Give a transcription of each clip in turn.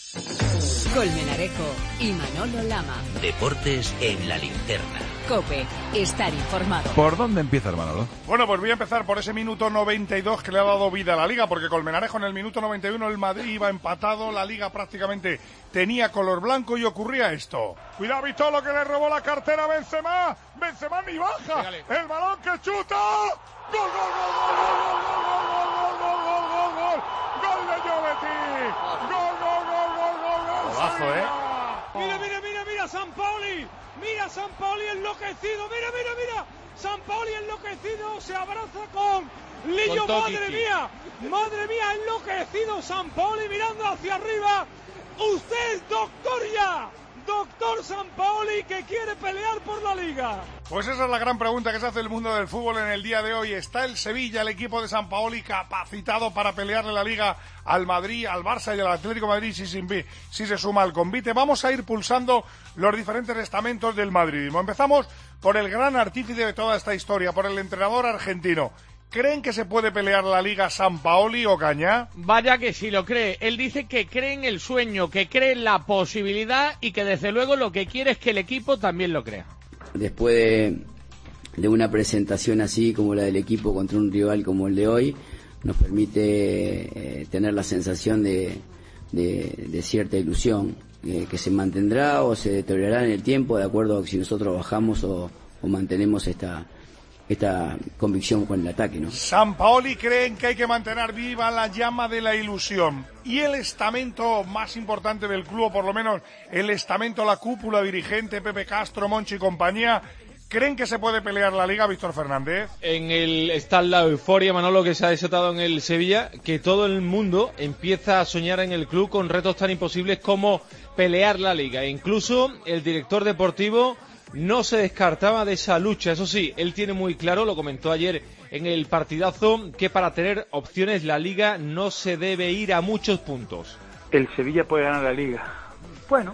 Colmenarejo y Manolo Lama. Deportes en la linterna. COPE, estar informado. ¿Por dónde empieza, Manolo? Bueno, pues voy a empezar por ese minuto 92 que le ha dado vida a la Liga, porque Colmenarejo en el minuto 91 el Madrid iba empatado, la Liga prácticamente tenía color blanco y ocurría esto. Cuidado, Vitolo, que le robó la cartera a Benzema. Benzema ni baja. Pégale. El balón que chuta. ¡Gol, gol, gol, gol, gol, gol, gol, gol, gol, gol! ¡Gol de Gioveti! ¡Gol, gol, gol, gol, gol, gol! Golazo, Mira, mira, mira, mira, Sampaoli. Mira, Sampaoli enloquecido. Mira, mira, mira. Sampaoli enloquecido. Se abraza con Lillo. Madre mía, enloquecido. Sampaoli mirando hacia arriba. Usted es doctor ya. Doctor Sampaoli, que quiere pelear por la Liga. Pues esa es la gran pregunta que se hace el mundo del fútbol en el día de hoy. ¿Está el Sevilla, el equipo de Sampaoli, capacitado para pelearle la Liga al Madrid, al Barça y al Atlético de Madrid si se suma al convite? Vamos a ir pulsando los diferentes estamentos del madridismo. Empezamos por el gran artífice de toda esta historia, por el entrenador argentino. ¿Creen que se puede pelear la Liga Sampaoli o Cañá? Vaya que sí lo cree. Él dice que cree en el sueño, que cree en la posibilidad y que desde luego lo que quiere es que el equipo también lo crea. Después de una presentación así como la del equipo contra un rival como el de hoy, nos permite tener la sensación de cierta ilusión, que se mantendrá o se deteriorará en el tiempo de acuerdo a si nosotros bajamos o mantenemos esta convicción con el ataque, ¿no? Sampaoli creen que hay que mantener viva la llama de la ilusión. Y el estamento más importante del club, o por lo menos el estamento, la cúpula dirigente, Pepe Castro, Monchi y compañía, ¿creen que se puede pelear la Liga, Víctor Fernández? Está la euforia, Manolo, que se ha desatado en el Sevilla, que todo el mundo empieza a soñar en el club con retos tan imposibles como pelear la Liga. E incluso el director deportivo no se descartaba de esa lucha. Eso sí, él tiene muy claro, lo comentó ayer en el partidazo, que para tener opciones la Liga no se debe ir a muchos puntos. El Sevilla puede ganar la Liga. Bueno,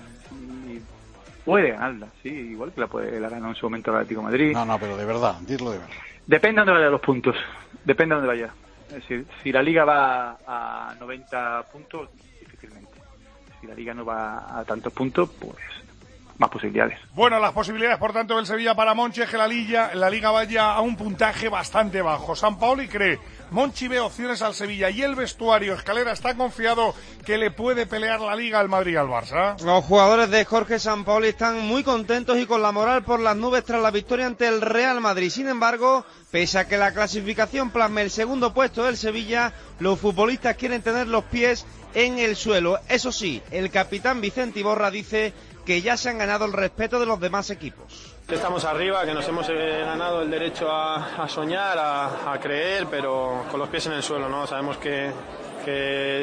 puede ganarla, sí, igual que la ganó en su momento el Atlético de Madrid. No, pero de verdad, dilo de verdad. Depende de dónde vayan los puntos, depende de dónde vaya. Es decir, si la Liga va a 90 puntos, difícilmente. Si la Liga no va a tantos puntos, pues más posibilidades. Bueno, las posibilidades, por tanto, del Sevilla para Monchi es que la Liga vaya a un puntaje bastante bajo. Sampaoli cree, Monchi ve opciones al Sevilla y el vestuario, Escalera, está confiado que le puede pelear la Liga al Madrid y al Barça. Los jugadores de Jorge Sampaoli están muy contentos y con la moral por las nubes tras la victoria ante el Real Madrid. Sin embargo, pese a que la clasificación plasme el segundo puesto del Sevilla, los futbolistas quieren tener los pies en el suelo. Eso sí, el capitán Vicente Iborra dice que ya se han ganado el respeto de los demás equipos. Estamos arriba, que nos hemos ganado el derecho a soñar, a creer, pero con los pies en el suelo, ¿no? Sabemos que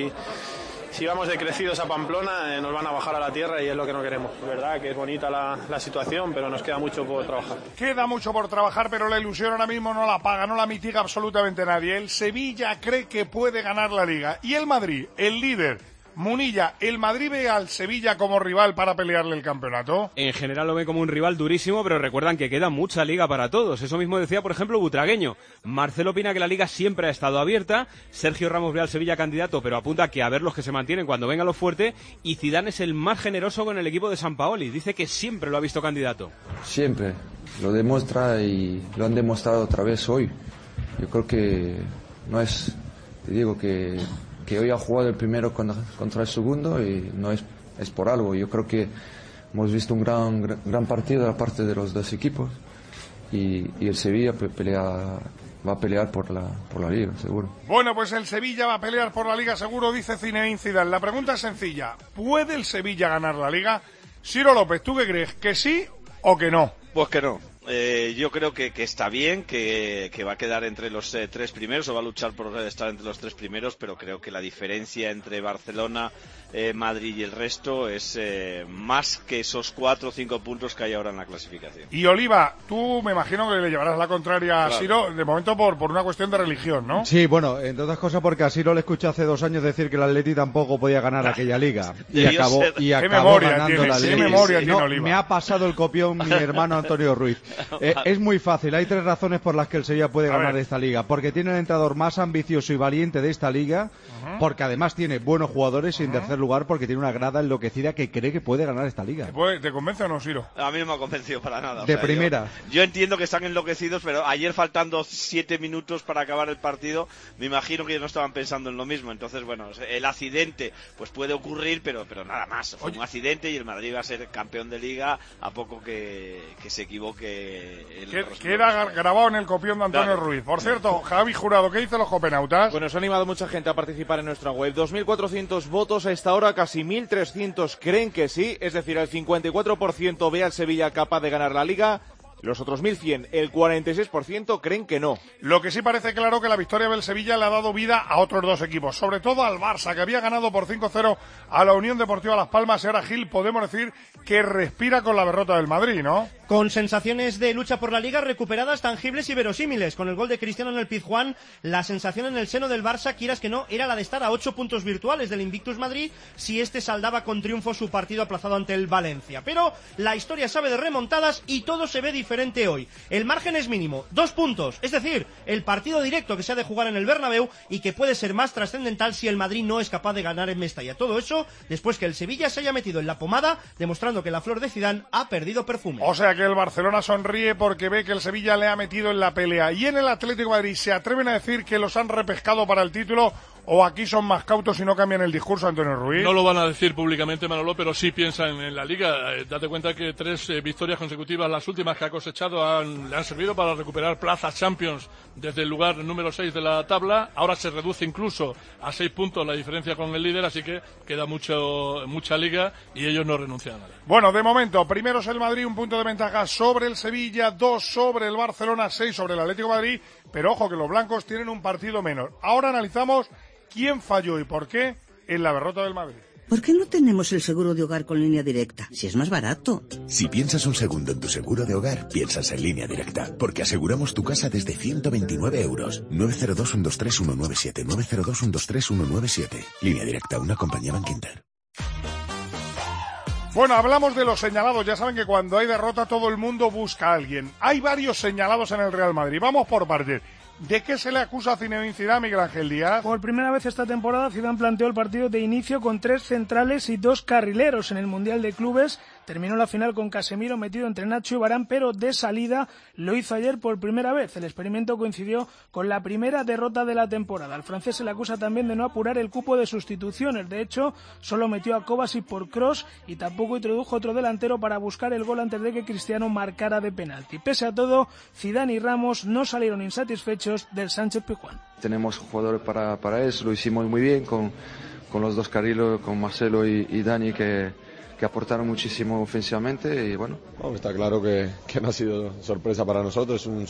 si vamos decrecidos a Pamplona nos van a bajar a la tierra y es lo que no queremos. Es verdad que es bonita la situación, pero nos queda mucho por trabajar. Queda mucho por trabajar, pero la ilusión ahora mismo no la paga, no la mitiga absolutamente nadie. El Sevilla cree que puede ganar la Liga y el Madrid, el líder, Munilla, ¿el Madrid ve al Sevilla como rival para pelearle el campeonato? En general lo ve como un rival durísimo, pero recuerdan que queda mucha Liga para todos. Eso mismo decía, por ejemplo, Butragueño. Marcelo opina que la Liga siempre ha estado abierta. Sergio Ramos ve al Sevilla candidato, pero apunta que a ver los que se mantienen cuando venga lo fuerte. Y Zidane es el más generoso con el equipo de Sampaoli. Dice que siempre lo ha visto candidato. Siempre. Lo demuestra y lo han demostrado otra vez hoy. Yo creo que no es... Te digo que hoy ha jugado el primero contra el segundo y no es por algo. Yo creo que hemos visto un gran partido de la parte de los dos equipos y el Sevilla va a pelear por la Liga, seguro. Bueno, pues el Sevilla va a pelear por la Liga, seguro, dice Zinedine Zidane. La pregunta es sencilla. ¿Puede el Sevilla ganar la Liga? Ciro López, ¿tú qué crees? ¿Que sí o que no? Pues que no. Yo creo que está bien, que va a quedar entre los tres primeros, o va a luchar por estar entre los tres primeros, pero creo que la diferencia entre Barcelona, Madrid y el resto es más que esos 4 o 5 puntos que hay ahora en la clasificación. Y Oliva, tú me imagino que le llevarás la contraria a Ciro, de momento por una cuestión de religión, ¿no? Sí, bueno, entre otras cosas porque a Ciro le escuché hace 2 años decir que el Atleti tampoco podía ganar aquella liga. Y acabó ganando la liga. ¿Qué memoria tiene Oliva? Me ha pasado el copión mi hermano Antonio Ruiz. Es muy fácil, hay 3 razones por las que el Sevilla puede ganar esta liga. Porque tiene el entrenador más ambicioso y valiente de esta liga, porque además tiene buenos jugadores y en tercer lugar porque tiene una grada enloquecida que cree que puede ganar esta liga. ¿Te convence o no, Siro? A mí no me ha convencido para nada. De primera. Yo entiendo que están enloquecidos, pero ayer faltando 7 minutos para acabar el partido, me imagino que no estaban pensando en lo mismo. Entonces, bueno, el accidente pues puede ocurrir, pero nada más. Fue un accidente y el Madrid va a ser campeón de liga a poco que se equivoque. Queda grabado en el copión de Antonio Ruiz. Por cierto, Javi Jurado, ¿qué dicen los copenautas? Bueno, se ha animado mucha gente a participar en nuestra web. 2.400 votos a esta hora, casi 1.300 creen que sí, es decir, el 54% ve al Sevilla capaz de ganar la Liga. Los otros 1.100, el 46% creen que no. Lo que sí parece claro que la victoria del Sevilla le ha dado vida a otros dos equipos, sobre todo al Barça, que había ganado por 5-0 a la Unión Deportiva Las Palmas, y ahora Gil podemos decir que respira con la derrota del Madrid, ¿no? Con sensaciones de lucha por la Liga recuperadas, tangibles y verosímiles. Con el gol de Cristiano en el Pizjuán, la sensación en el seno del Barça, quieras que no, era la de estar a 8 puntos virtuales del Invictus Madrid si este saldaba con triunfo su partido aplazado ante el Valencia. Pero la historia sabe de remontadas y todo se ve diferente hoy. El margen es mínimo, 2 puntos, es decir, el partido directo que se ha de jugar en el Bernabéu y que puede ser más trascendental si el Madrid no es capaz de ganar en Mestalla. Todo eso después que el Sevilla se haya metido en la pomada, demostrando que la flor de Zidane ha perdido perfume. O sea que el Barcelona sonríe porque ve que el Sevilla le ha metido en la pelea. Y en el Atlético de Madrid, ¿se atreven a decir que los han repescado para el título? ¿O aquí son más cautos y no cambian el discurso, Antonio Ruiz? No lo van a decir públicamente, Manolo, pero sí piensan en la Liga. Date cuenta que 3 victorias consecutivas, las últimas que ha cosechado, le han servido para recuperar plazas Champions desde el lugar número 6 de la tabla. Ahora se reduce incluso a 6 puntos la diferencia con el líder, así que queda mucha Liga y ellos no renuncian a nada. Bueno, de momento, primero es el Madrid, 1 punto de ventaja sobre el Sevilla, 2 sobre el Barcelona, 6 sobre el Atlético de Madrid, pero ojo que los blancos tienen un partido menos. Ahora analizamos quién falló y por qué en la derrota del Madrid. ¿Por qué no tenemos el seguro de hogar con Línea Directa? Si es más barato. Si piensas un segundo en tu seguro de hogar, piensas en Línea Directa, porque aseguramos tu casa desde 129 euros. 902-123-197, 902-123-197. Línea Directa, una compañía Bankinter. Bueno, hablamos de los señalados. Ya saben que cuando hay derrota todo el mundo busca a alguien. Hay varios señalados en el Real Madrid. Vamos por partes. ¿De qué se le acusa a Zinedine Zidane, Miguel Ángel Díaz? Por primera vez esta temporada, Zidane planteó el partido de inicio con 3 centrales y 2 carrileros en el Mundial de Clubes. Terminó la final con Casemiro metido entre Nacho y Varane, pero de salida lo hizo ayer por primera vez. El experimento coincidió con la primera derrota de la temporada. Al francés se le acusa también de no apurar el cupo de sustituciones. De hecho, solo metió a Kovacic por cross y tampoco introdujo otro delantero para buscar el gol antes de que Cristiano marcara de penalti. Pese a todo, Zidane y Ramos no salieron insatisfechos del Sánchez-Pizjuán. Tenemos jugadores para eso, lo hicimos muy bien con los dos carriles, con Marcelo y Dani que aportaron muchísimo ofensivamente y bueno. Está claro que no ha sido sorpresa para nosotros, es un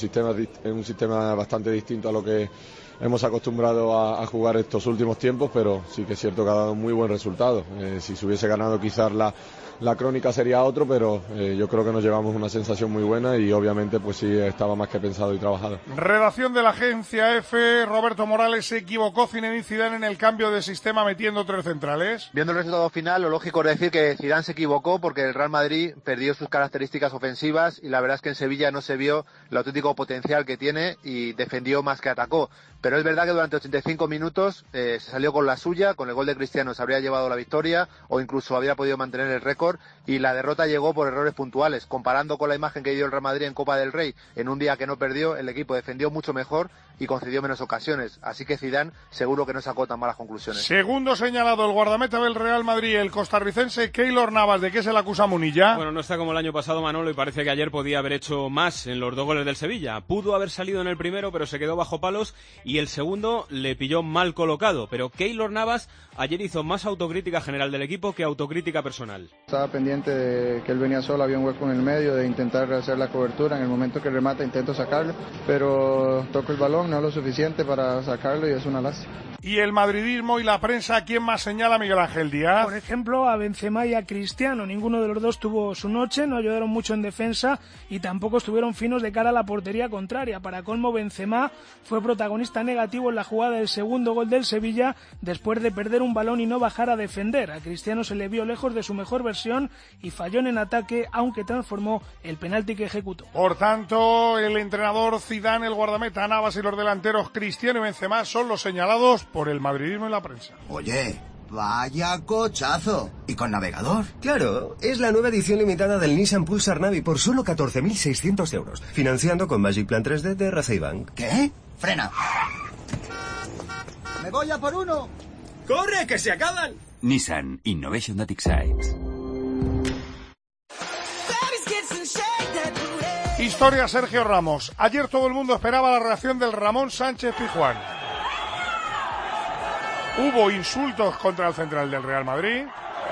sistema bastante distinto a lo que hemos acostumbrado a jugar estos últimos tiempos, pero sí que es cierto que ha dado un muy buen resultado. Si se hubiese ganado quizás la crónica sería otro, pero yo creo que nos llevamos una sensación muy buena y obviamente pues sí estaba más que pensado y trabajado. Redacción de la agencia F, Roberto Morales, ¿se equivocó Zinedine Zidane en el cambio de sistema metiendo 3 centrales? Viendo el resultado final, lo lógico es decir que Zidane se equivocó porque el Real Madrid perdió sus características ofensivas y la verdad es que en Sevilla no se vio el auténtico potencial que tiene y defendió más que atacó. Pero es verdad que durante 85 minutos se salió con la suya, con el gol de Cristiano se habría llevado la victoria o incluso habría podido mantener el récord y la derrota llegó por errores puntuales. Comparando con la imagen que dio el Real Madrid en Copa del Rey, en un día que no perdió, el equipo defendió mucho mejor y concedió menos ocasiones. Así que Zidane seguro que no sacó tan malas conclusiones. Segundo señalado, el guardameta del Real Madrid, el costarricense Keylor Navas. ¿De qué se le acusa a Munilla? Bueno, no está como el año pasado, Manolo, y parece que ayer podía haber hecho más en los 2 goles del Sevilla. Pudo haber salido en el primero, pero se quedó bajo palos, y el segundo le pilló mal colocado. Pero Keylor Navas ayer hizo más autocrítica general del equipo que autocrítica personal. Estaba pendiente de que él venía solo, había un hueco en el medio, de intentar hacer la cobertura. En el momento que remata intento sacarlo, pero toco el balón, no lo suficiente para sacarlo y es una lástima. Y el madridismo y la prensa, ¿quién más señala, Miguel Ángel Díaz? Por ejemplo, a Benzema y a Cristiano. Ninguno de los dos tuvo su noche, no ayudaron mucho en defensa y tampoco estuvieron finos de cara a la portería contraria. Para colmo, Benzema fue protagonista negativo en la jugada del segundo gol del Sevilla después de perder un balón y no bajar a defender. A Cristiano se le vio lejos de su mejor versión y falló en ataque, aunque transformó el penalti que ejecutó. Por tanto, el entrenador Zidane, el guardameta Navas y los delanteros Cristiano y Benzema son los señalados por el madridismo y la prensa. Oye, Vaya cochazo. ¿Y con navegador? Claro, es la nueva edición limitada del Nissan Pulsar Navi por solo 14.600 euros. Financiando con Magic Plan 3D de Racing. ¿Qué? Frena. ¡Me voy a por uno! ¡Corre, que se acaban! Nissan Innovation that excites. Historia Sergio Ramos. Ayer todo el mundo esperaba la reacción del Ramón Sánchez Pizjuán. Hubo insultos contra el central del Real Madrid.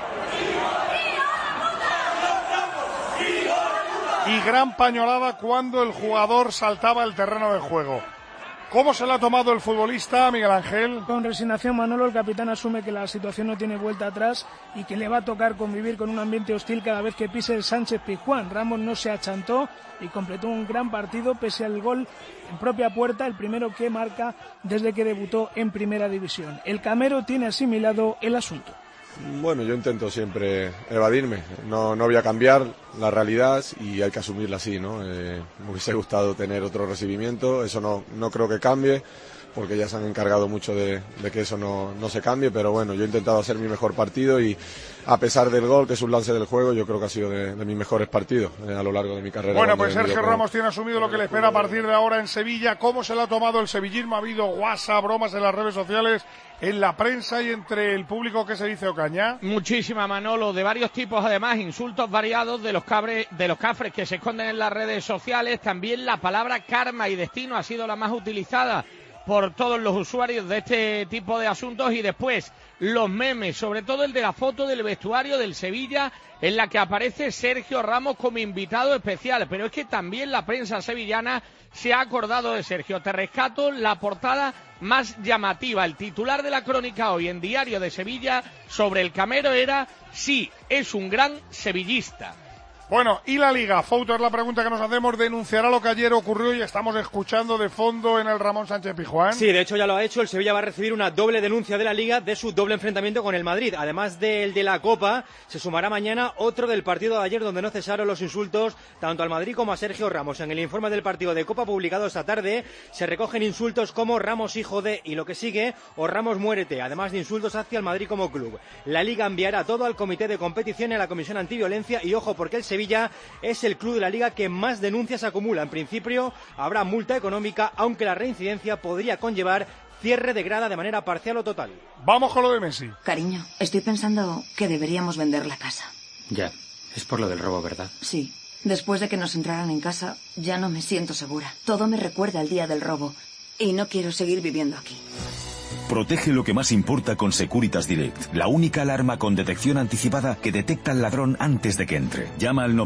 Y gran pañolada cuando el jugador saltaba el terreno de juego. ¿Cómo se lo ha tomado el futbolista, Miguel Ángel? Con resignación, Manolo, el capitán asume que la situación no tiene vuelta atrás y que le va a tocar convivir con un ambiente hostil cada vez que pise el Sánchez Pizjuán. Ramos no se achantó y completó un gran partido pese al gol en propia puerta, el primero que marca desde que debutó en Primera División. El camero tiene asimilado el asunto. Bueno, yo intento siempre evadirme, no voy a cambiar la realidad y hay que asumirla así, ¿no? Me hubiese gustado tener otro recibimiento, eso no creo que cambie, porque ya se han encargado mucho de que eso no se cambie, pero bueno, yo he intentado hacer mi mejor partido y a pesar del gol, que es un lance del juego, yo creo que ha sido de mis mejores partidos a lo largo de mi carrera. Bueno, pues Sergio Ramos tiene asumido lo que le espera a partir de ahora en Sevilla. ¿Cómo se lo ha tomado el sevillismo? Ha habido WhatsApp, bromas en las redes sociales, en la prensa y entre el público. ¿Qué se dice, Ocaña? Muchísima, Manolo, de varios tipos, además, insultos variados de los cafres que se esconden en las redes sociales. También la palabra karma y destino ha sido la más utilizada por todos los usuarios de este tipo de asuntos, y después los memes, sobre todo el de la foto del vestuario del Sevilla en la que aparece Sergio Ramos como invitado especial, pero es que también la prensa sevillana se ha acordado de Sergio. Te rescato la portada más llamativa, el titular de la crónica hoy en Diario de Sevilla sobre el camero era: sí, es un gran sevillista. Bueno, ¿y la Liga? Fouto, es la pregunta que nos hacemos. ¿Denunciará lo que ayer ocurrió y estamos escuchando de fondo en el Ramón Sánchez Pizjuán? Sí, de hecho ya lo ha hecho. El Sevilla va a recibir una doble denuncia de la Liga de su doble enfrentamiento con el Madrid. Además del de la Copa, se sumará mañana otro del partido de ayer, donde no cesaron los insultos tanto al Madrid como a Sergio Ramos. En el informe del partido de Copa publicado esta tarde se recogen insultos como Ramos hijo de y lo que sigue, o Ramos muérete, además de insultos hacia el Madrid como club. La Liga enviará todo al comité de competición y a la comisión antiviolencia, y ojo, porque el Sevilla es el club de la Liga que más denuncias acumula. En principio habrá multa económica, aunque la reincidencia podría conllevar cierre de grada de manera parcial o total. Vamos con lo de Messi. Cariño, estoy pensando que deberíamos vender la casa. Ya, es por lo del robo, ¿verdad? Sí. Después de que nos entraran en casa, ya no me siento segura. Todo me recuerda al día del robo y no quiero seguir viviendo aquí. Protege lo que más importa con Securitas Direct, la única alarma con detección anticipada que detecta al ladrón antes de que entre. Llama al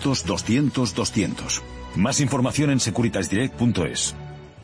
900-200-200. Más información en securitasdirect.es.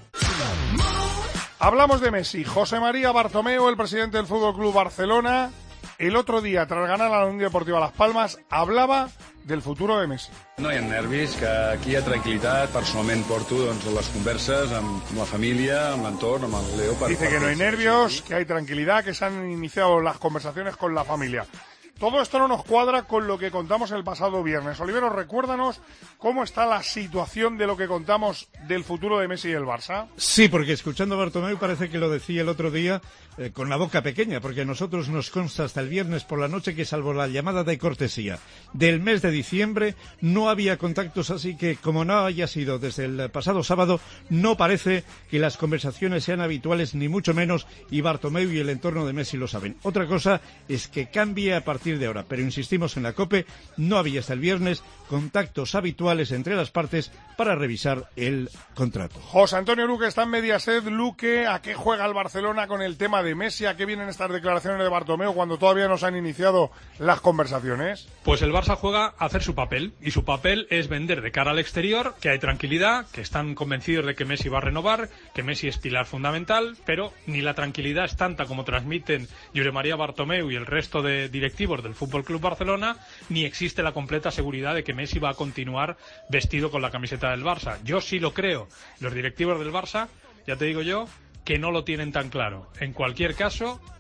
Hablamos de Messi. José María Bartomeu, el presidente del Fútbol Club Barcelona, el otro día, tras ganar a la Unión Deportiva Las Palmas, hablaba del futuro de Messi. No hi ha nervis, que aquí hi ha tranquil·litat. Personalment porto les converses amb la família, amb l'entorn, amb el Leo. Dice que no hay nervios, que hay tranquilidad, que se han iniciado las conversaciones con la familia. Todo esto no nos cuadra con lo que contamos el pasado viernes. Olivero, recuérdanos cómo está la situación de lo que contamos del futuro de Messi y el Barça. Sí, porque escuchando a Bartomeu parece que lo decía el otro día con la boca pequeña, porque a nosotros nos consta hasta el viernes por la noche que, salvo la llamada de cortesía del mes de diciembre, no había contactos, así que como no haya sido desde el pasado sábado, no parece que las conversaciones sean habituales, ni mucho menos, y Bartomeu y el entorno de Messi lo saben. Otra cosa es que cambie a partir de ahora, pero insistimos en la COPE, no había hasta el viernes contactos habituales entre las partes para revisar el contrato. José Antonio Luque está en Mediaset. Luque, ¿a qué juega el Barcelona con el tema de Messi? ¿A qué vienen estas declaraciones de Bartomeu cuando todavía no se han iniciado las conversaciones? Pues el Barça juega a hacer su papel, y su papel es vender de cara al exterior, que hay tranquilidad, que están convencidos de que Messi va a renovar, que Messi es pilar fundamental, pero ni la tranquilidad es tanta como transmiten José María Bartomeu y el resto de directivos del Fútbol Club Barcelona, ni existe la completa seguridad de que Messi va a continuar vestido con la camiseta del Barça. Yo sí lo creo. Los directivos del Barça, ya te digo yo, que no lo tienen tan claro. En cualquier caso,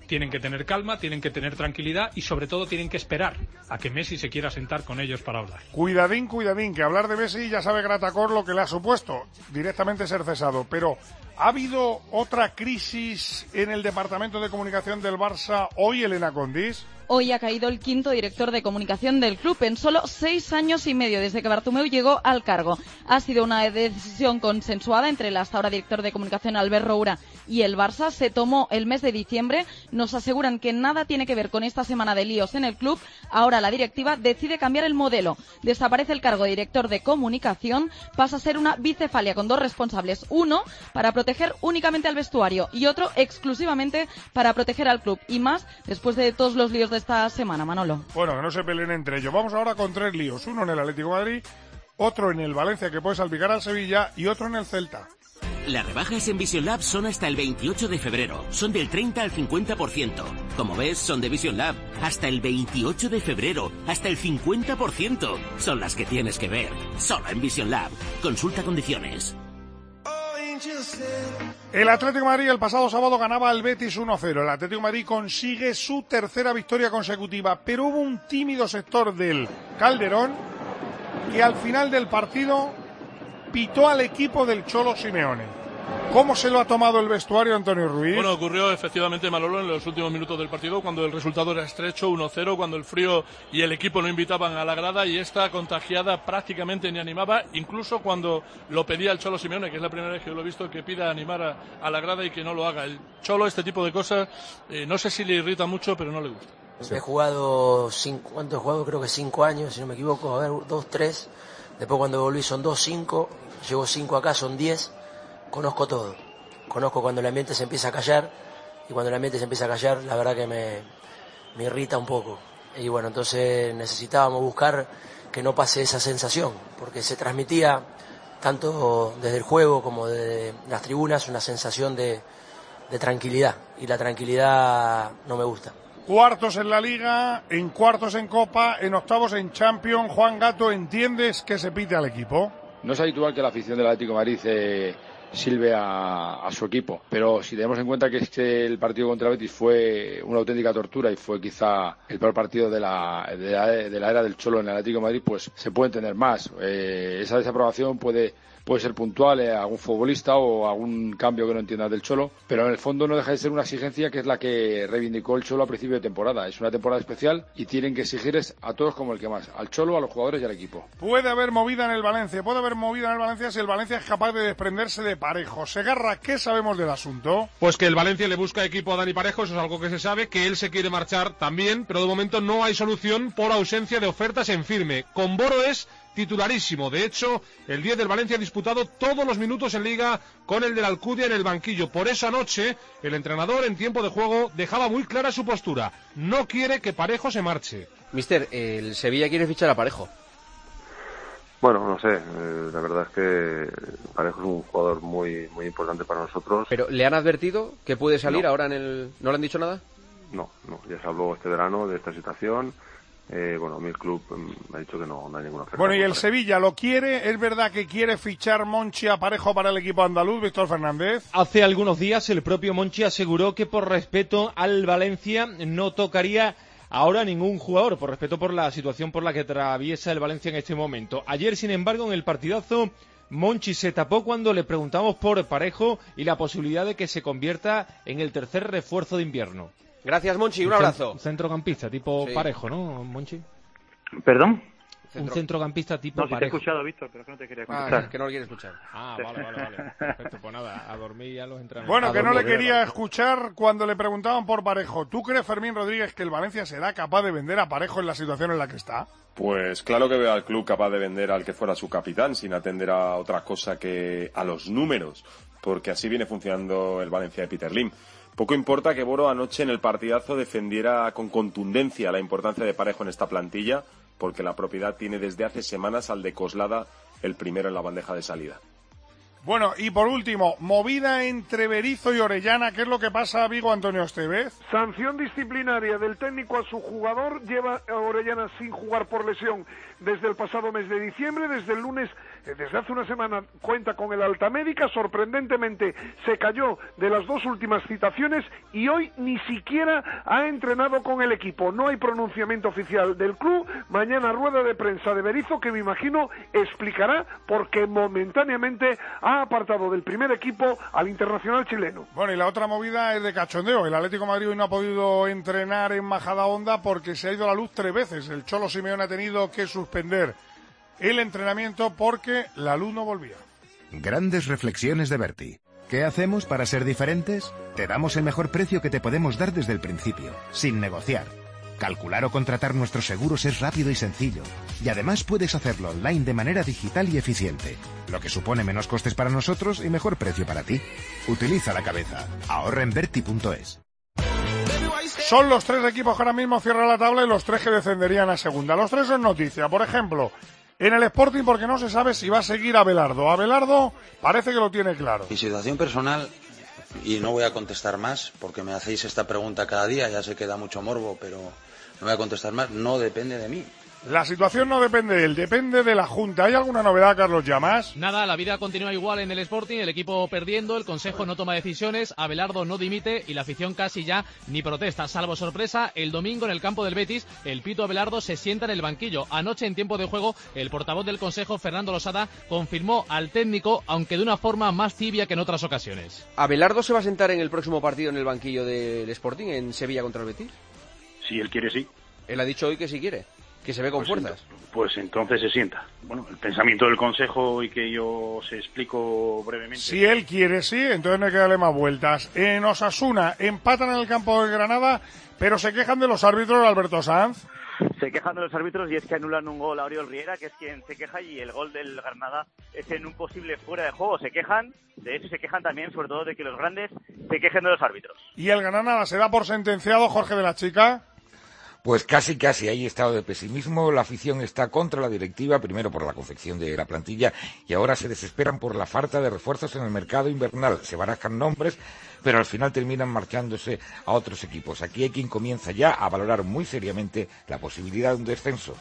tienen que tener calma, tienen que tener tranquilidad y sobre todo tienen que esperar a que Messi se quiera sentar con ellos para hablar. Cuidadín, que hablar de Messi ya sabe Gratacor lo que le ha supuesto, directamente ser cesado, pero ¿ha habido otra crisis en el departamento de comunicación del Barça hoy, Elena Condis? Hoy ha caído el quinto director de comunicación del club en solo 6 años y medio desde que Bartomeu llegó al cargo. Ha sido una decisión consensuada entre el hasta ahora director de comunicación Albert Roura y el Barça. Se tomó el mes de diciembre. Nos aseguran que nada tiene que ver con esta semana de líos en el club. Ahora la directiva decide cambiar el modelo. Desaparece el cargo de director de comunicación. Pasa a ser una bicefalia con 2 responsables. Uno para proteger únicamente al vestuario y otro exclusivamente para proteger al club. Y más después de todos los líos de esta semana, Manolo. Bueno, que no se peleen entre ellos. Vamos ahora con 3 líos. Uno en el Atlético de Madrid, otro en el Valencia que puede salpicar al Sevilla y otro en el Celta. Las rebajas en Vision Lab son hasta el 28 de febrero. Son del 30 al 50%. Como ves, son de Vision Lab. Hasta el 28 de febrero. Hasta el 50%. Son las que tienes que ver. Solo en Vision Lab. Consulta condiciones. El Atlético de Madrid el pasado sábado ganaba al Betis 1-0. El Atlético de Madrid consigue su tercera victoria consecutiva, pero hubo un tímido sector del Calderón que al final del partido pitó al equipo del Cholo Simeone. ¿Cómo se lo ha tomado el vestuario, Antonio Ruiz? Bueno, ocurrió efectivamente, Manolo, en los últimos minutos del partido, cuando el resultado era estrecho, 1-0, cuando el frío y el equipo no invitaban a la grada y esta contagiada prácticamente ni animaba, incluso cuando lo pedía el Cholo Simeone, que es la primera vez que lo he visto que pida animar a la grada y que no lo haga. El Cholo, este tipo de cosas, no sé si le irrita mucho, pero no le gusta. He jugado, ¿cuánto he jugado? Creo que 5 años, si no me equivoco, a ver, 2, 3. Después cuando volví son 2, 5. Llevo 5 acá, son 10. Conozco todo. Conozco cuando el ambiente se empieza a callar. Y cuando el ambiente se empieza a callar, la verdad que me irrita un poco. Y bueno, entonces necesitábamos buscar que no pase esa sensación. Porque se transmitía, tanto desde el juego como desde las tribunas, una sensación de tranquilidad. Y la tranquilidad no me gusta. Cuartos en la Liga, en cuartos en Copa, en octavos en Champions. Juan Gato, ¿entiendes que se pite al equipo? No es habitual que la afición del Atlético de Madrid silbe a su equipo, pero si tenemos en cuenta que el partido contra el Betis fue una auténtica tortura y fue quizá el peor partido de la era del Cholo en el Atlético de Madrid, pues se puede entender más. Esa desaprobación puede ser puntual a algún futbolista o algún cambio que no entiendas del Cholo, pero en el fondo no deja de ser una exigencia que es la que reivindicó el Cholo a principio de temporada. Es una temporada especial y tienen que exigirles a todos como el que más, al Cholo, a los jugadores y al equipo. Puede haber movida en el Valencia si el Valencia es capaz de desprenderse de Parejo. Segarra, ¿qué sabemos del asunto? Pues que el Valencia le busca equipo a Dani Parejo, eso es algo que se sabe, que él se quiere marchar también, pero de momento no hay solución por ausencia de ofertas en firme. Con Boro es titularísimo. De hecho, el 10 del Valencia ha disputado todos los minutos en Liga con el del Alcudia en el banquillo. Por eso anoche el entrenador en tiempo de juego dejaba muy clara su postura. No quiere que Parejo se marche. Mister, el Sevilla quiere fichar a Parejo. Bueno, no sé, la verdad es que Parejo es un jugador muy importante para nosotros. ¿Pero le han advertido que puede salir ahora en el...? ¿No le han dicho nada? No, ya se habló este verano de esta situación. Bueno, mi club me ha dicho que no hay ninguna oferta. Bueno, y el Sevilla lo quiere. ¿Es verdad que quiere fichar Monchi a Parejo para el equipo andaluz, Víctor Fernández? Hace algunos días el propio Monchi aseguró que por respeto al Valencia no tocaría ahora ningún jugador, por respeto por la situación por la que atraviesa el Valencia en este momento. Ayer, sin embargo, en el partidazo, Monchi se tapó cuando le preguntamos por Parejo y la posibilidad de que se convierta en el tercer refuerzo de invierno. Gracias, Monchi, un abrazo. Un centrocampista tipo sí. Parejo, ¿no, Monchi? ¿Perdón? Un centrocampista tipo Parejo. No, si te he escuchado, Víctor, pero que no te quería escuchar. Que no lo quiere escuchar. Vale. Perfecto, pues nada, a dormir ya los entrenamientos. Bueno, que no le quería escuchar cuando le preguntaban por Parejo. ¿Tú crees, Fermín Rodríguez, que el Valencia será capaz de vender a Parejo en la situación en la que está? Pues claro que veo al club capaz de vender al que fuera su capitán, sin atender a otra cosa que a los números, porque así viene funcionando el Valencia de Peter Lim. Poco importa que Boro anoche en el partidazo defendiera con contundencia la importancia de Parejo en esta plantilla, porque la propiedad tiene desde hace semanas al de Coslada el primero en la bandeja de salida. Bueno, y por último, movida entre Berizzo y Orellana. ¿Qué es lo que pasa, Vigo, Antonio Estevez? Sanción disciplinaria del técnico a su jugador. Lleva a Orellana sin jugar por lesión desde el pasado mes de diciembre. Desde el lunes desde hace una semana cuenta con el alta médica, sorprendentemente se cayó de las 2 últimas citaciones y hoy ni siquiera ha entrenado con el equipo. No hay pronunciamiento oficial del club. Mañana rueda de prensa de Berizzo, que me imagino explicará por qué momentáneamente ha apartado del primer equipo al internacional chileno. Bueno, y la otra movida es de cachondeo. El Atlético de Madrid hoy no ha podido entrenar en Majadahonda porque se ha ido la luz 3 veces. El Cholo Simeone ha tenido que suspender el entrenamiento porque la luz no volvía. Grandes reflexiones de Berti. ¿Qué hacemos para ser diferentes? Te damos el mejor precio que te podemos dar desde el principio, sin negociar. Calcular o contratar nuestros seguros es rápido y sencillo. Y además puedes hacerlo online de manera digital y eficiente, lo que supone menos costes para nosotros y mejor precio para ti. Utiliza la cabeza. Ahorra en Berti.es. Son los 3 equipos que ahora mismo cierran la tabla y los 3 que descenderían a segunda. Los 3 son noticia. Por ejemplo, en el Sporting, porque no se sabe si va a seguir Abelardo. Abelardo parece que lo tiene claro. Mi situación personal, y no voy a contestar más, porque me hacéis esta pregunta cada día, ya sé que da mucho morbo, pero no voy a contestar más, no depende de mí. La situación no depende de él, depende de la Junta. ¿Hay alguna novedad, Carlos Llamas? Nada, la vida continúa igual en el Sporting, el equipo perdiendo, el Consejo no toma decisiones, Abelardo no dimite y la afición casi ya ni protesta. Salvo sorpresa, el domingo en el campo del Betis, el Pito Abelardo se sienta en el banquillo. Anoche, en tiempo de juego, el portavoz del Consejo, Fernando Losada, confirmó al técnico, aunque de una forma más tibia que en otras ocasiones. ¿Abelardo se va a sentar en el próximo partido en el banquillo del Sporting, en Sevilla contra el Betis? Si él quiere, sí. Él ha dicho hoy que sí quiere. Que se ve con fuerzas. Pues entonces se sienta. Bueno, el pensamiento del Consejo y que yo se explico brevemente. Si él quiere, sí, entonces no hay que darle más vueltas. En Osasuna empatan en el campo de Granada, pero se quejan de los árbitros, Alberto Sanz. Se quejan de los árbitros y es que anulan un gol a Oriol Riera, que es quien se queja, y el gol del Granada es en un posible fuera de juego. Se quejan, de hecho se quejan también sobre todo de que los grandes se quejen de los árbitros. ¿Y el Granada se da por sentenciado, Jorge de la Chica? Pues casi, hay estado de pesimismo, la afición está contra la directiva, primero por la confección de la plantilla, y ahora se desesperan por la falta de refuerzos en el mercado invernal. Se barajan nombres, pero al final terminan marchándose a otros equipos. Aquí hay quien comienza ya a valorar muy seriamente la posibilidad de un descenso.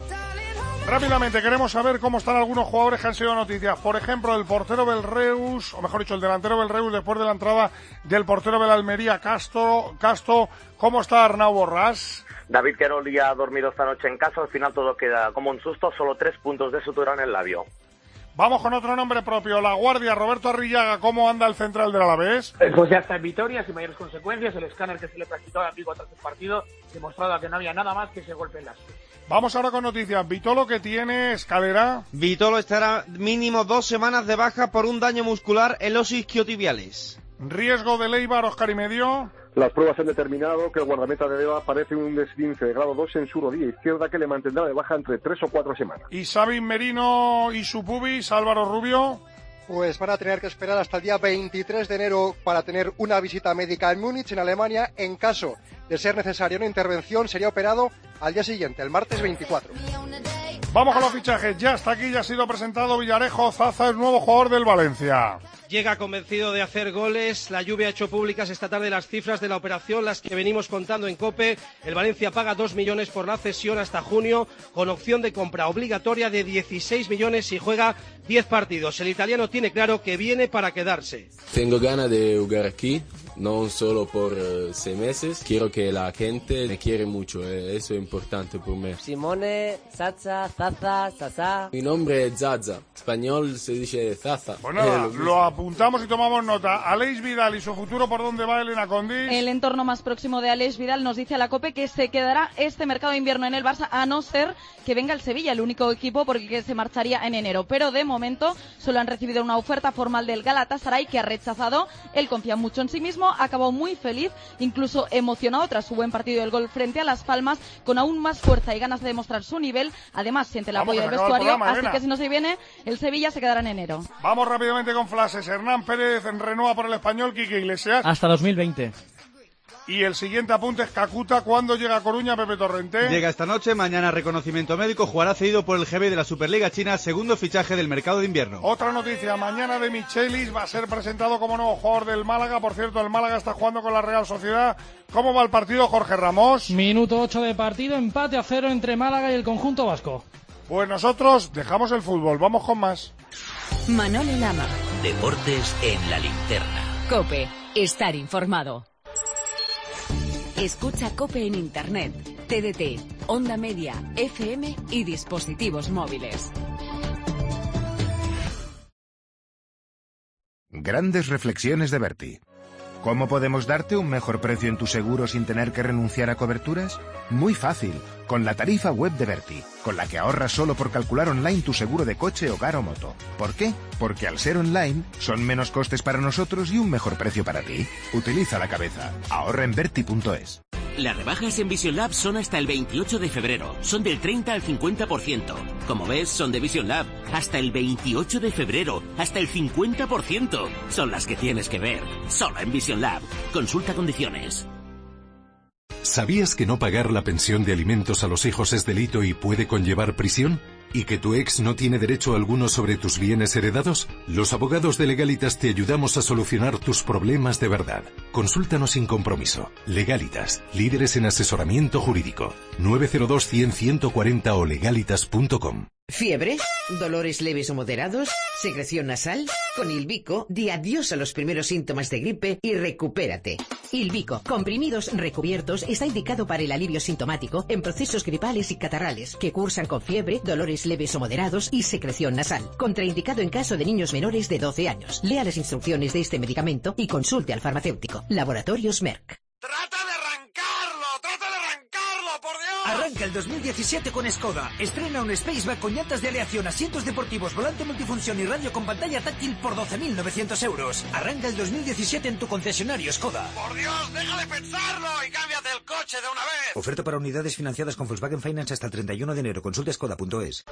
Rápidamente, queremos saber cómo están algunos jugadores que han sido noticias. Por ejemplo, el portero del Reus, o mejor dicho, el delantero del Reus, después de la entrada del portero de la Almería, Castro. ¿Cómo está Arnau Borràs? David Querol ya ha dormido esta noche en casa, al final todo queda como un susto, solo 3 puntos de sutura en el labio. Vamos con otro nombre propio, La Guardia, Roberto Arrillaga. ¿Cómo anda el central del Alavés? Pues ya está en Vitoria, sin mayores consecuencias. El escáner que se le practicó al amigo tras el partido demostraba que no había nada más que ese golpe en las. Vamos ahora con noticias. Vitolo, que tiene Escalera. Vitolo estará mínimo 2 semanas de baja por un daño muscular en los isquiotibiales. Riesgo de Leibar, Óscar y medio. Las pruebas han determinado que el guardameta de Deva padece un esguince de grado 2 en su rodilla izquierda que le mantendrá de baja entre 3 o 4 semanas. ¿Y Sabin Merino y su pubis, Álvaro Rubio? Pues van a tener que esperar hasta el día 23 de enero para tener una visita médica en Múnich, en Alemania. En caso de ser necesaria una intervención, sería operado al día siguiente, el martes 24. Vamos con los fichajes. Ya está aquí, ya ha sido presentado Villarejo. Zaza es nuevo jugador del Valencia. Llega convencido de hacer goles. La Juve ha hecho públicas esta tarde las cifras de la operación, las que venimos contando en COPE. El Valencia paga 2 millones por la cesión hasta junio, con opción de compra obligatoria de 16 millones si juega 10 partidos. El italiano tiene claro que viene para quedarse. Tengo ganas de jugar aquí, no solo por 6 meses. Quiero que la gente me quiere mucho, eso es importante por mí. Simone, Zaza, Zaza, Zaza. Mi nombre es Zaza, español se dice Zaza. Pues nada, lo apuntamos y tomamos nota. Aleix Vidal y su futuro, ¿por dónde va, Elena Condis? El entorno más próximo de Aleix Vidal nos dice a la COPE que se quedará este mercado de invierno en el Barça, a no ser que venga el Sevilla, el único equipo por el que se marcharía en enero. Pero de momento solo han recibido una oferta formal del Galatasaray, que ha rechazado. Él confía mucho en sí mismo, acabó muy feliz, incluso emocionado tras su buen partido del gol frente a Las Palmas, con aún más fuerza y ganas de demostrar su nivel. Además siente el apoyo del vestuario, así que si no se viene el Sevilla se quedará en enero. Vamos rápidamente con flashes. Hernán Pérez renueva por el Español, Quique Iglesias. Hasta 2020. Y el siguiente apunte es Kakuta. ¿Cuándo llega a Coruña, Pepe Torrente? Llega esta noche, mañana reconocimiento médico, jugará cedido por el GB de la Superliga China, segundo fichaje del mercado de invierno. Otra noticia, mañana de Michelis va a ser presentado como nuevo jugador del Málaga. Por cierto, el Málaga está jugando con la Real Sociedad. ¿Cómo va el partido, Jorge Ramos? Minuto 8 de partido, empate a 0 entre Málaga y el conjunto vasco. Pues nosotros dejamos el fútbol, vamos con más. Manolo Lama. Deportes en la linterna. COPE. Estar informado. Escucha COPE en Internet, TDT, Onda Media, FM y dispositivos móviles. Grandes reflexiones de Berti. ¿Cómo podemos darte un mejor precio en tu seguro sin tener que renunciar a coberturas? Muy fácil, con la tarifa web de Berti, con la que ahorras solo por calcular online tu seguro de coche, hogar o moto. ¿Por qué? Porque al ser online, son menos costes para nosotros y un mejor precio para ti. Utiliza la cabeza. Ahorra en Berti.es. Las rebajas en Vision Lab son hasta el 28 de febrero. Son del 30 al 50%. Como ves, son de Vision Lab. Hasta el 28 de febrero. Hasta el 50%. Son las que tienes que ver. Solo en Vision Lab. Consulta condiciones. ¿Sabías que no pagar la pensión de alimentos a los hijos es delito y puede conllevar prisión? ¿Y que tu ex no tiene derecho alguno sobre tus bienes heredados? Los abogados de Legalitas te ayudamos a solucionar tus problemas de verdad. Consúltanos sin compromiso. Legalitas, líderes en asesoramiento jurídico. 902-100-140 o legalitas.com. ¿Fiebre? ¿Dolores leves o moderados? ¿Secreción nasal? Con Ilvico, di adiós a los primeros síntomas de gripe y recupérate. Ilvico, comprimidos recubiertos, está indicado para el alivio sintomático en procesos gripales y catarrales que cursan con fiebre, dolores leves o moderados y secreción nasal. Contraindicado en caso de niños menores de 12 años. Lea las instrucciones de este medicamento y consulte al farmacéutico. Laboratorios Merck. Arranca el 2017 con Skoda. Estrena un Spaceback con llantas de aleación, asientos deportivos, volante multifunción y radio con pantalla táctil por 12.900 euros. Arranca el 2017 en tu concesionario Skoda. ¡Por Dios, deja de pensarlo y cámbiate el coche de una vez! Oferta para unidades financiadas con Volkswagen Finance hasta el 31 de enero. Consulta skoda.es.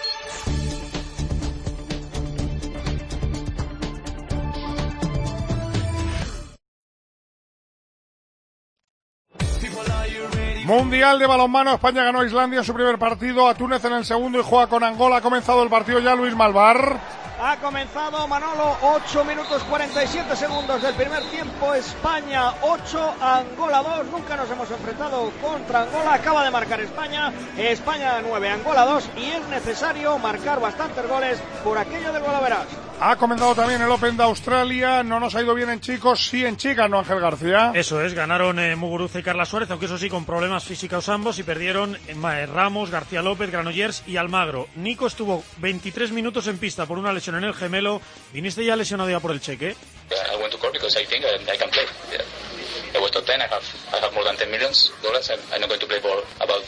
Mundial de balonmano, España ganó a Islandia en su primer partido, a Túnez en el segundo y juega con Angola. Ha comenzado el partido ya, Luis Malvar. Ha comenzado, Manolo, 8 minutos 47 segundos del primer tiempo. España 8, Angola 2. Nunca nos hemos enfrentado contra Angola. Acaba de marcar España. España 9, Angola 2. Y es necesario marcar bastantes goles por aquello del golaveras. Ha comenzado también el Open de Australia. No nos ha ido bien en chicos, sí en chicas, ¿no, Ángel García? Eso es, ganaron Muguruza y Carla Suárez, aunque eso sí, con problemas físicos ambos, y perdieron Ramos, García López, Granollers y Almagro. Nico estuvo 23 minutos en pista por una lesión en el gemelo. ¿Viniste ya lesionado ya por el cheque? I went to court because I think I can play. Yeah. I was top 10, I have more than $10 million, and I'm not going to play for about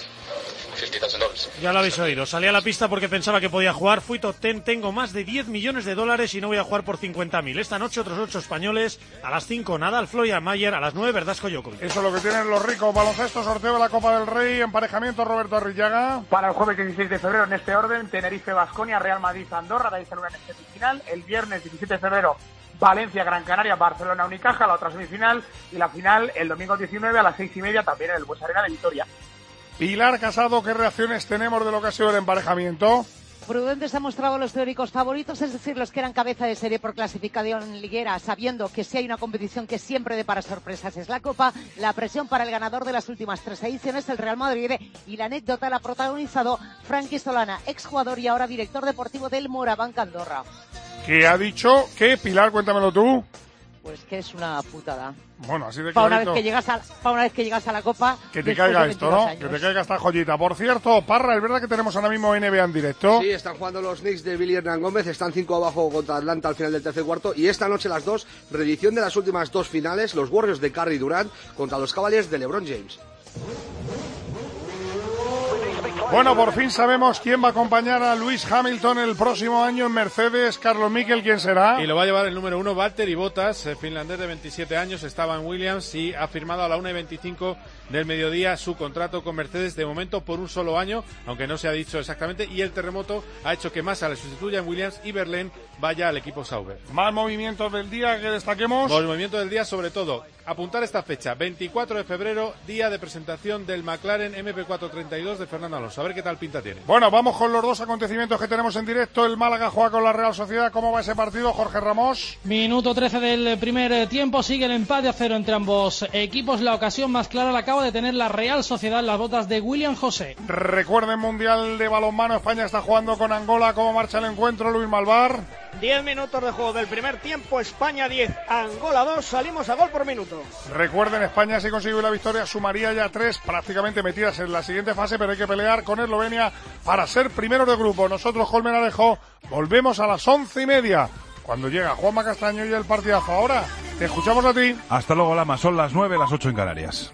$50,000. Ya lo habéis oído, salí a la pista porque pensaba que podía jugar, fui top 10, tengo más de $10 millones y no voy a jugar por 50.000. Esta noche otros 8 españoles, a las 5 Nadal, Floyd Mayer, a las 9 Verdasco Djokovic. Eso es lo que tienen los ricos. Baloncesto, sorteo de la Copa del Rey, emparejamiento Roberto Arrillaga. Para el jueves 16 de febrero en este orden, Tenerife, Baskonia, Real Madrid, Andorra, de ahí sale una semifinal. El viernes 17 de febrero, Valencia, Gran Canaria, Barcelona, Unicaja, la otra semifinal, y la final el domingo 19 a las 6:30 también en el Bues Arena de Vitoria. Pilar Casado, ¿qué reacciones tenemos de lo que ha sido el emparejamiento? Prudentes han mostrado los teóricos favoritos, es decir, los que eran cabeza de serie por clasificación liguera, sabiendo que si hay una competición que siempre depara sorpresas es la Copa. La presión para el ganador de las últimas 3 ediciones, el Real Madrid, y la anécdota la ha protagonizado Frankie Solana, exjugador y ahora director deportivo del Morabanc Andorra. ¿Qué ha dicho? ¿Qué, Pilar? Cuéntamelo tú. Pues que es una putada. Bueno, así de para una clarito. vez que llegas a la Copa. Que te caiga esto, ¿no? Años. Que te caiga esta joyita. Por cierto, Parra, ¿es verdad que tenemos ahora mismo NBA en directo? Sí, están jugando los Knicks de Billy Hernán Gómez, están 5 abajo contra Atlanta al final del tercer cuarto, y esta noche las 2, reedición de las últimas 2 finales, los Warriors de Curry Durant contra los Cavaliers de LeBron James. Bueno, por fin sabemos quién va a acompañar a Lewis Hamilton el próximo año en Mercedes. Carlos Miquel, ¿quién será? Y lo va a llevar el número 1, Valtteri Bottas, finlandés de 27 años, estaba en Williams y ha firmado a la 1:25 del mediodía su contrato con Mercedes, de momento por un solo año, aunque no se ha dicho exactamente, y el terremoto ha hecho que Massa le sustituya en Williams y Verlaine vaya al equipo Sauber. ¿Más movimientos del día que destaquemos? Los movimientos del día, sobre todo, apuntar esta fecha, 24 de febrero, día de presentación del McLaren MP432 de Fernando Alonso. A ver qué tal pinta tiene. Bueno, vamos con los dos acontecimientos que tenemos en directo. El Málaga juega con la Real Sociedad. ¿Cómo va ese partido, Jorge Ramos? Minuto 13 del primer tiempo, sigue el empate a 0 entre ambos equipos. La ocasión más clara la acaba acaba de tener la Real Sociedad en las botas de William José. Recuerden, Mundial de Balonmano, España está jugando con Angola. ¿Cómo marcha el encuentro, Luis Malvar? 10 minutos de juego del primer tiempo, España 10, Angola 2, salimos a gol por minuto. Recuerden, España, si consigue la victoria, sumaría ya 3 prácticamente metidas en la siguiente fase, pero hay que pelear con Eslovenia para ser primeros de grupo. Nosotros, Colmenarejo, volvemos a las 11:30. Cuando llega Juanma Castaño y el partidazo. Ahora te escuchamos a ti. Hasta luego, Lama. Son las 9, las 8 en Canarias.